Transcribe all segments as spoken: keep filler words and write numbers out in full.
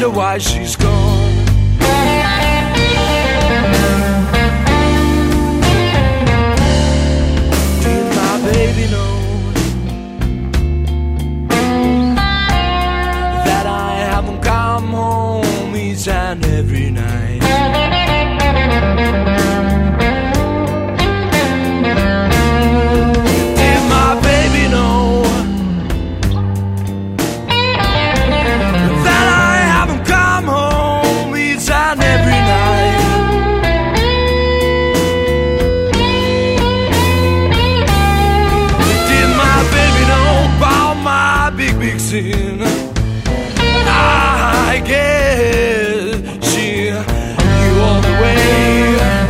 wonder why she's gone. Did my baby know that I haven't come home each and every night? Did my baby know that I haven't come home each and every night? Did my baby know about my big, big sin? I guess she knew all the way.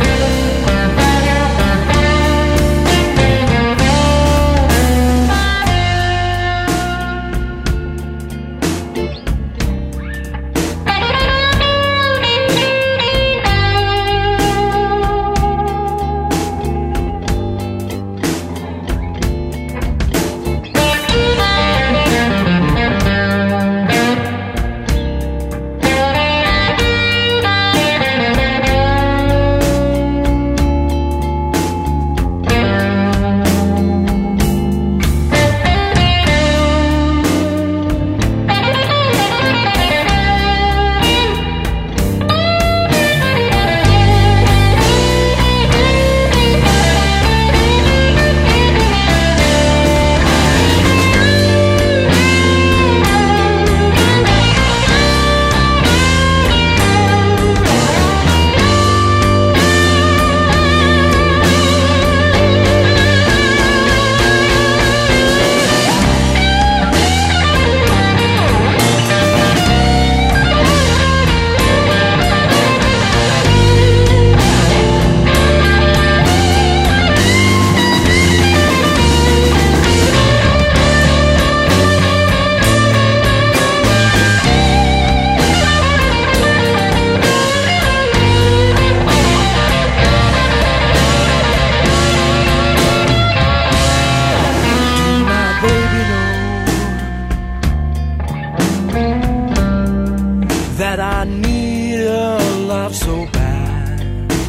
That I need a love so bad.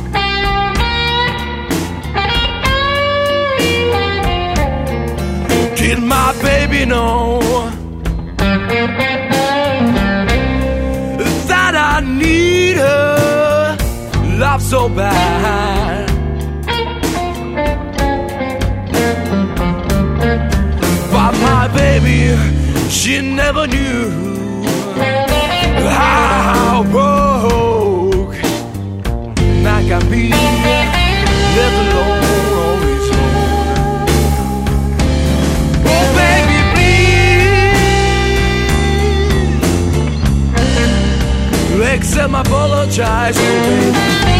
Did my baby know that I need her love so bad? But my baby, she never knew how broke I can be, left alone on his own. Oh baby, please accept my apologize, oh baby.